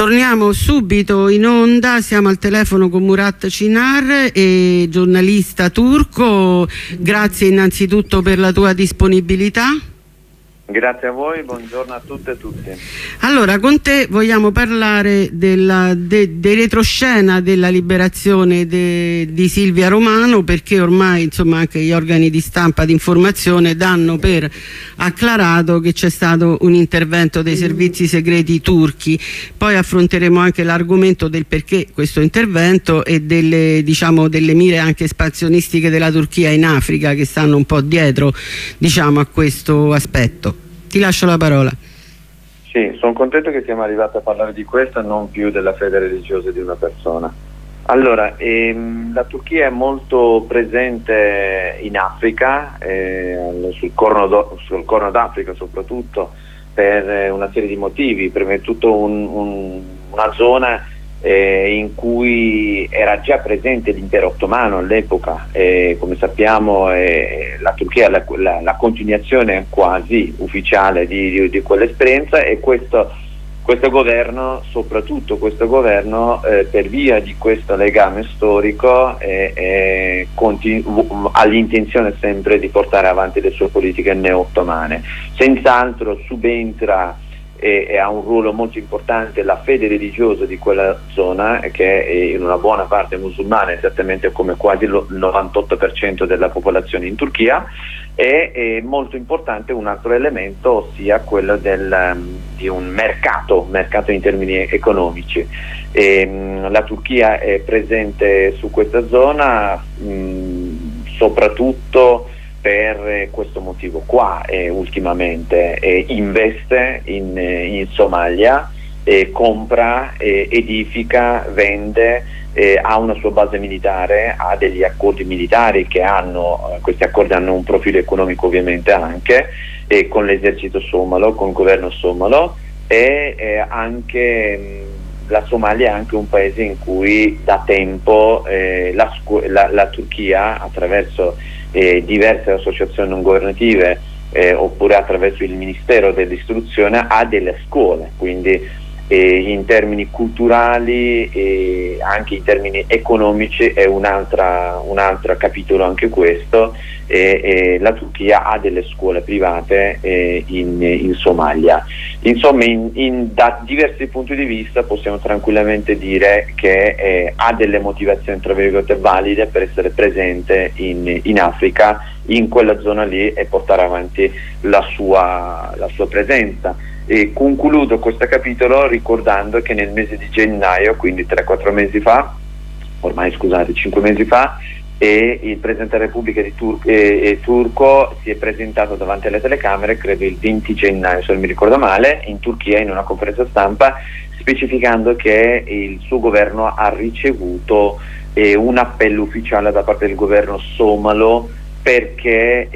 Torniamo subito in onda, siamo al telefono con Murat Çınar, giornalista turco. Grazie innanzitutto per la tua disponibilità. Grazie a voi, buongiorno a tutte e tutti. Allora, con te vogliamo parlare dei retroscena della liberazione di Silvia Romano, perché ormai insomma anche gli organi di stampa di informazione danno per acclarato che c'è stato un intervento dei servizi segreti turchi. Poi affronteremo anche l'argomento del perché questo intervento e delle mire anche espansionistiche della Turchia in Africa, che stanno un po' dietro a questo aspetto. Ti lascio la parola. Sì, sono contento che siamo arrivati a parlare di questo e non più della fede religiosa di una persona. Allora, la Turchia è molto presente in Africa, sul Corno d'Africa soprattutto, per una serie di motivi. Prima di tutto una zona in cui era già presente l'impero ottomano all'epoca, come sappiamo la Turchia è la continuazione quasi ufficiale di quell'esperienza, e questo governo, soprattutto questo governo, per via di questo legame storico ha l'intenzione sempre di portare avanti le sue politiche neo-ottomane. Senz'altro subentra e ha un ruolo molto importante la fede religiosa di quella zona, che è in una buona parte musulmana, esattamente come quasi il 98% della popolazione in Turchia. E molto importante un altro elemento, ossia quello di un mercato in termini economici. La Turchia è presente su questa zona soprattutto per questo motivo qua, ultimamente investe in Somalia, compra, edifica, vende, ha una sua base militare, ha degli accordi militari questi accordi hanno un profilo economico ovviamente anche, con l'esercito somalo, con il governo somalo, e anche la Somalia è anche un paese in cui da tempo la Turchia, attraverso diverse associazioni non governative oppure attraverso il Ministero dell'Istruzione, ha delle scuole, quindi in termini culturali e anche in termini economici è un altro capitolo anche questo. La Turchia ha delle scuole private in Somalia. Insomma, da diversi punti di vista possiamo tranquillamente dire che ha delle motivazioni tra virgolette valide per essere presente in Africa, in quella zona lì, e portare avanti la sua presenza. E concludo questo capitolo ricordando che nel mese di gennaio, quindi 3-4 mesi fa, 5 mesi fa, il Presidente della Repubblica turco si è presentato davanti alle telecamere, credo il 20 gennaio se non mi ricordo male, in Turchia, in una conferenza stampa, specificando che il suo governo ha ricevuto un appello ufficiale da parte del governo somalo perché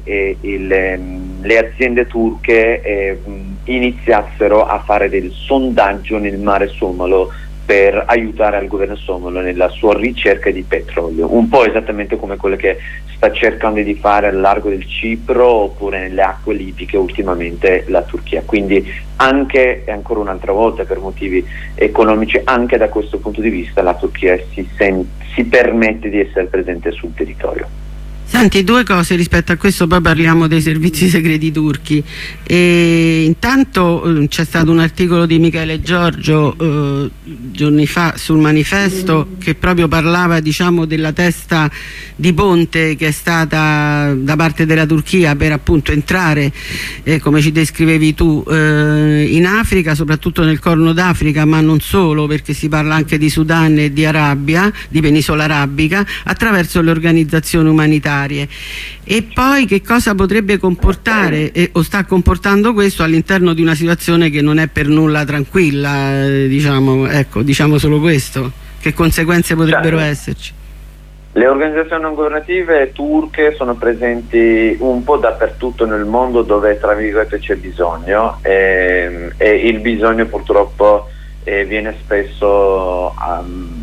le aziende turche iniziassero a fare del sondaggio nel mare somalo per aiutare al governo somalo nella sua ricerca di petrolio, un po' esattamente come quello che sta cercando di fare al largo del Cipro oppure nelle acque libiche ultimamente la Turchia. Quindi anche, e ancora un'altra volta per motivi economici, anche da questo punto di vista la Turchia si permette di essere presente sul territorio. Senti, due cose rispetto a questo, poi parliamo dei servizi segreti turchi. Intanto c'è stato un articolo di Michele Giorgio giorni fa sul Manifesto che proprio parlava della testa di ponte che è stata da parte della Turchia per appunto entrare, come ci descrivevi tu, in Africa, soprattutto nel Corno d'Africa, ma non solo, perché si parla anche di Sudan e di Arabia, di penisola arabica, attraverso le organizzazioni umanitarie. E poi che cosa potrebbe comportare o sta comportando questo all'interno di una situazione che non è per nulla tranquilla, diciamo solo questo, che conseguenze potrebbero esserci? Le organizzazioni non governative turche sono presenti un po' dappertutto nel mondo dove tra virgolette c'è bisogno, e il bisogno purtroppo viene spesso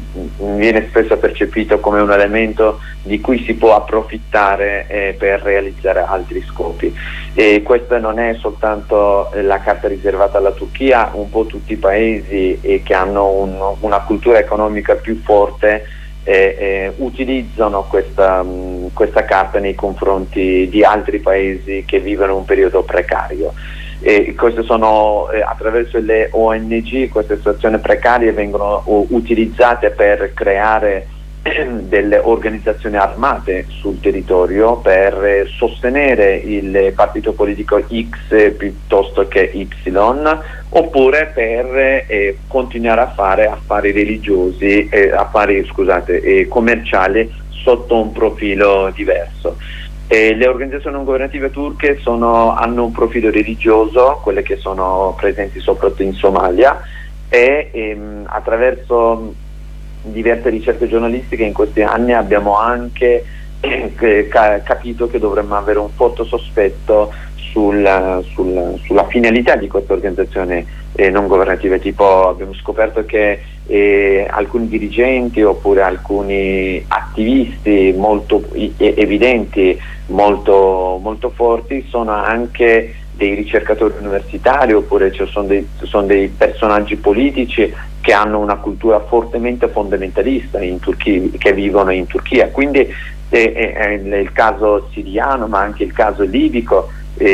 viene spesso percepito come un elemento di cui si può approfittare per realizzare altri scopi. E questa non è soltanto la carta riservata alla Turchia, un po' tutti i paesi che hanno una cultura economica più forte utilizzano questa carta nei confronti di altri paesi che vivono un periodo precario. E queste sono attraverso le ONG, queste situazioni precarie vengono utilizzate per creare delle organizzazioni armate sul territorio per sostenere il partito politico X piuttosto che Y, oppure per continuare a fare affari religiosi, commerciali sotto un profilo diverso. Le organizzazioni non governative turche hanno un profilo religioso, quelle che sono presenti soprattutto in Somalia, e attraverso diverse ricerche giornalistiche in questi anni abbiamo anche capito che dovremmo avere un forte sospetto sulla finalità di queste organizzazioni non governative. Tipo, abbiamo scoperto che alcuni dirigenti oppure alcuni attivisti molto evidenti, molto forti, sono anche dei ricercatori universitari, oppure sono dei personaggi politici che hanno una cultura fortemente fondamentalista in Turchia, che vivono in Turchia. Quindi il caso siriano, ma anche il caso libico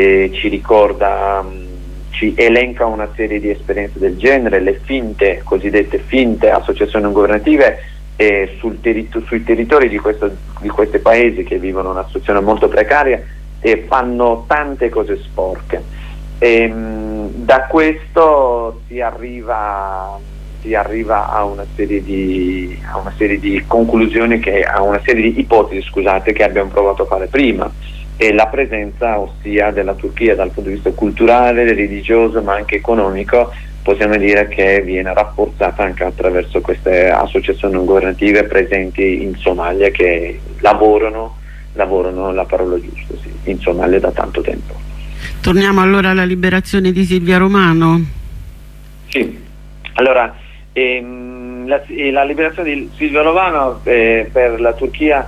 ci elenca una serie di esperienze del genere. Le cosiddette finte associazioni non governative sui territori di questi paesi che vivono una situazione molto precaria fanno tante cose sporche. Da questo si arriva a una serie di conclusioni, a una serie di ipotesi, che abbiamo provato a fare prima. E la presenza ossia della Turchia dal punto di vista culturale, religioso, ma anche economico, possiamo dire che viene rafforzata anche attraverso queste associazioni non governative presenti in Somalia, che lavorano la parola giusta, in Somalia da tanto tempo. Torniamo allora alla liberazione di Silvia Romano. Sì, allora la liberazione di Silvia Romano per la Turchia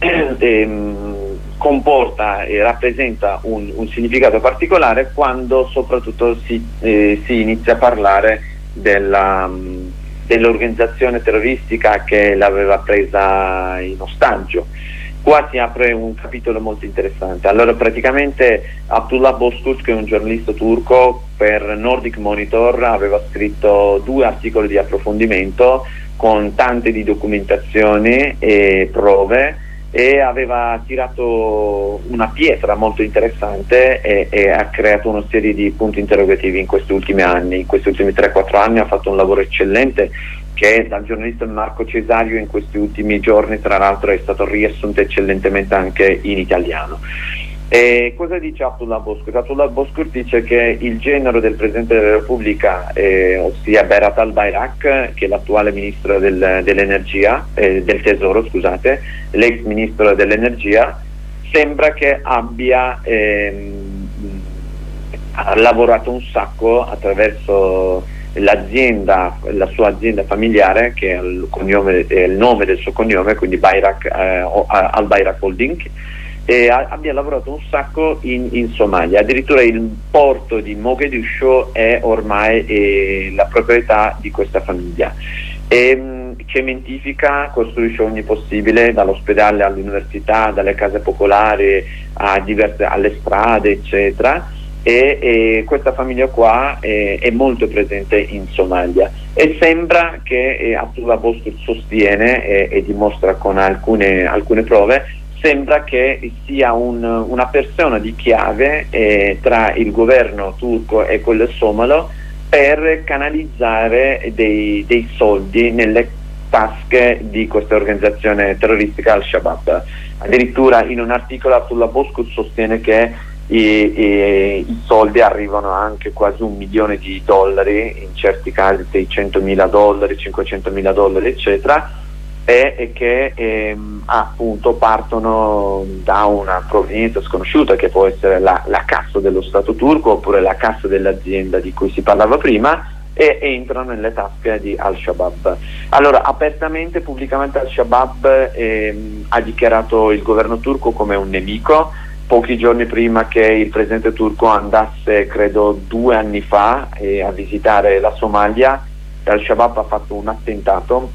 comporta e rappresenta un significato particolare quando soprattutto si inizia a parlare dell'organizzazione terroristica che l'aveva presa in ostaggio. Qua si apre un capitolo molto interessante. Allora, praticamente Abdullah Bozkurt, che è un giornalista turco, per Nordic Monitor aveva scritto 2 articoli di approfondimento con tante di documentazioni e prove, e aveva tirato una pietra molto interessante e ha creato una serie di punti interrogativi in questi ultimi anni. In questi ultimi 3-4 anni ha fatto un lavoro eccellente, che dal giornalista Marco Cesario in questi ultimi giorni tra l'altro è stato riassunto eccellentemente anche in italiano. Cosa dice Abdullah Bozkurt? Abdullah Bozkurt dice che il genero del Presidente della Repubblica, ossia Berat al-Bayrak, che è l'attuale ministro dell'energia, del tesoro, l'ex ministro dell'energia, sembra che abbia lavorato un sacco attraverso la sua azienda familiare, che è il nome del suo cognome, quindi Bayrak, al-Bayrak Holding, e abbia lavorato un sacco in Somalia. Addirittura il porto di Mogadiscio è ormai la proprietà di questa famiglia. Cementifica, costruisce ogni possibile, dall'ospedale all'università, dalle case popolari alle strade, eccetera. E questa famiglia qua è molto presente in Somalia, e sembra che Abdullah Bozkurt sostiene e dimostra con alcune prove, sembra che sia una persona di chiave tra il governo turco e quello somalo per canalizzare dei soldi nelle tasche di questa organizzazione terroristica Al-Shabaab. Addirittura in un articolo Abdullah Bozkurt sostiene che i soldi arrivano anche quasi $1 milione, in certi casi $600.000, $500.000, eccetera, e che appunto partono da una provenienza sconosciuta, che può essere la cassa dello Stato turco oppure la cassa dell'azienda di cui si parlava prima, e entrano nelle tasche di Al-Shabaab. Allora, apertamente, pubblicamente Al-Shabaab ha dichiarato il governo turco come un nemico. Pochi giorni prima che il presidente turco andasse, credo 2 anni fa, a visitare la Somalia, Al-Shabaab ha fatto un attentato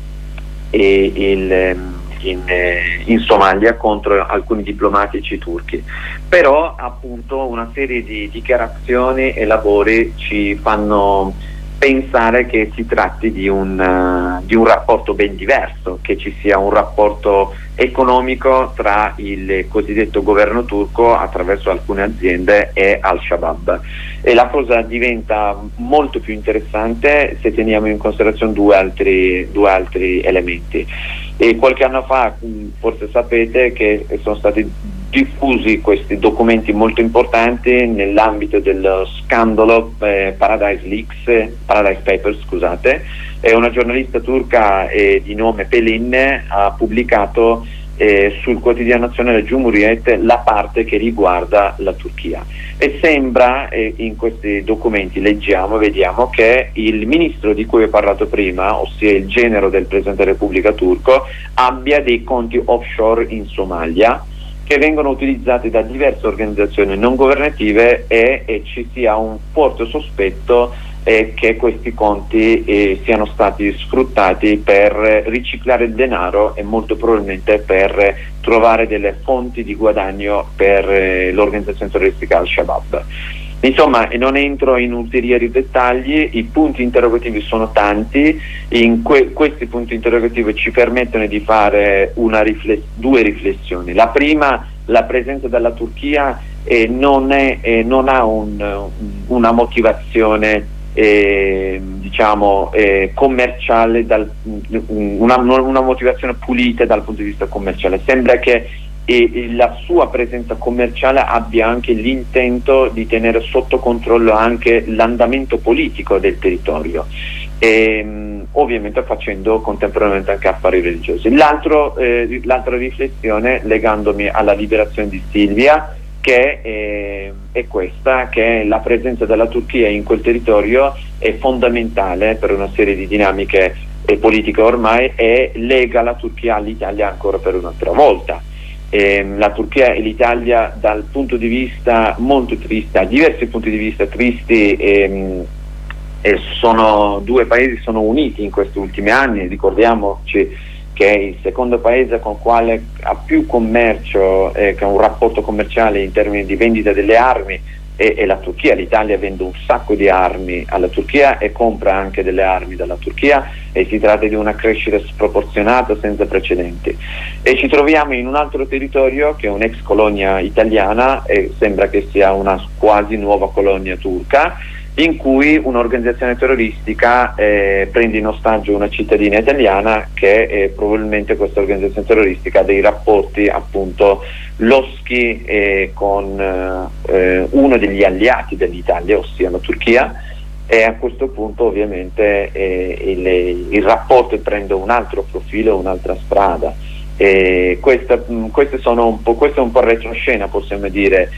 in Somalia contro alcuni diplomatici turchi. Però appunto una serie di dichiarazioni e lavori ci fanno pensare che si tratti di un rapporto ben diverso, che ci sia un rapporto economico tra il cosiddetto governo turco attraverso alcune aziende e Al-Shabaab, e la cosa diventa molto più interessante se teniamo in considerazione due altri elementi. E qualche anno fa, forse sapete, che sono stati diffusi questi documenti molto importanti nell'ambito dello scandalo Paradise Papers, scusate. Una giornalista turca di nome Pelin ha pubblicato sul quotidiano nazionale Cumhuriyet la parte che riguarda la Turchia, e sembra, in questi documenti vediamo che il ministro di cui ho parlato prima, ossia il genero del Presidente della Repubblica turco, abbia dei conti offshore in Somalia che vengono utilizzati da diverse organizzazioni non governative, e ci sia un forte sospetto che questi conti siano stati sfruttati per riciclare il denaro e molto probabilmente per trovare delle fonti di guadagno per l'organizzazione terroristica Al-Shabaab. Insomma, non entro in ulteriori dettagli, i punti interrogativi sono tanti, questi punti interrogativi ci permettono di fare due riflessioni. La prima, la presenza della Turchia non ha una motivazione commerciale, una motivazione pulita dal punto di vista commerciale. Sembra che la sua presenza commerciale abbia anche l'intento di tenere sotto controllo anche l'andamento politico del territorio, ovviamente facendo contemporaneamente anche affari religiosi. L'altra riflessione, legandomi alla liberazione di Silvia, che è questa, che la presenza della Turchia in quel territorio è fondamentale per una serie di dinamiche politiche ormai, e lega la Turchia all'Italia ancora per un'altra volta. La Turchia e l'Italia, dal punto di vista molto triste, a diversi punti di vista tristi, sono due paesi, sono uniti in questi ultimi anni. Ricordiamoci che è il secondo paese con quale ha più commercio, che ha un rapporto commerciale in termini di vendita delle armi, e la Turchia. L'Italia vende un sacco di armi alla Turchia e compra anche delle armi dalla Turchia, e si tratta di una crescita sproporzionata senza precedenti. E ci troviamo in un altro territorio che è un'ex colonia italiana, e sembra che sia una quasi nuova colonia turca, in cui un'organizzazione terroristica prende in ostaggio una cittadina italiana, che probabilmente questa organizzazione terroristica ha dei rapporti appunto loschi con uno degli alleati dell'Italia, ossia la Turchia, e a questo punto ovviamente il rapporto prende un altro profilo, un'altra strada. Questo è un po' il retroscena, possiamo dire,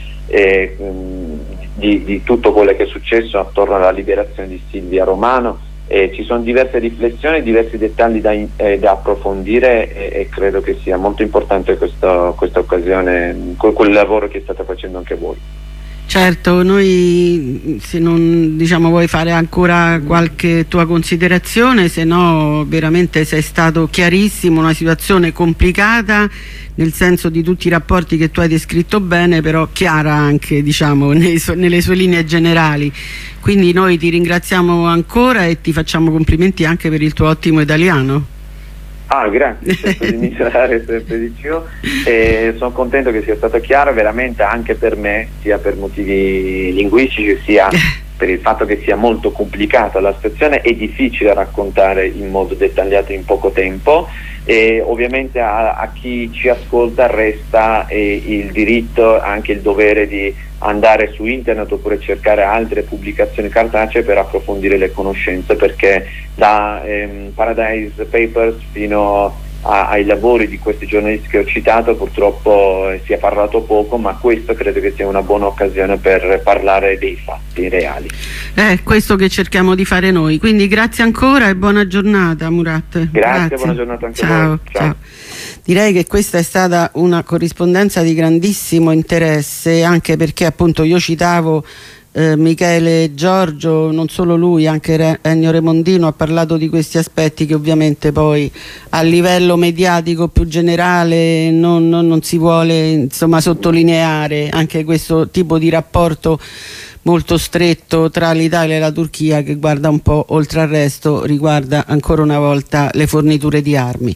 di tutto quello che è successo attorno alla liberazione di Silvia Romano. Ci sono diverse riflessioni, diversi dettagli da approfondire, e credo che sia molto importante questa occasione, quel lavoro che state facendo anche voi. Certo, noi, se non vuoi fare ancora qualche tua considerazione, se no veramente sei stato chiarissimo, una situazione complicata nel senso di tutti i rapporti che tu hai descritto bene, però chiara anche nelle sue linee generali. Quindi noi ti ringraziamo ancora e ti facciamo complimenti anche per il tuo ottimo italiano. Grazie, cerco di migliorare sempre di più, sono contento che sia stato chiaro veramente anche per me, sia per motivi linguistici sia per il fatto che sia molto complicata la situazione. È difficile raccontare in modo dettagliato in poco tempo, e ovviamente a chi ci ascolta resta il diritto, anche il dovere di andare su internet oppure cercare altre pubblicazioni cartacee per approfondire le conoscenze, perché da Paradise Papers fino ai lavori di questi giornalisti che ho citato. Purtroppo si è parlato poco, ma questo credo che sia una buona occasione per parlare dei fatti reali. Questo che cerchiamo di fare noi, quindi grazie ancora e buona giornata, Murat. Grazie. Buona giornata anche ciao, a voi. ciao. Direi che questa è stata una corrispondenza di grandissimo interesse, anche perché appunto io citavo Michele Giorgio, non solo lui, anche Ennio Remondino ha parlato di questi aspetti che ovviamente poi a livello mediatico più generale non si vuole, insomma, sottolineare anche questo tipo di rapporto molto stretto tra l'Italia e la Turchia, che guarda un po' oltre al resto, riguarda ancora una volta le forniture di armi.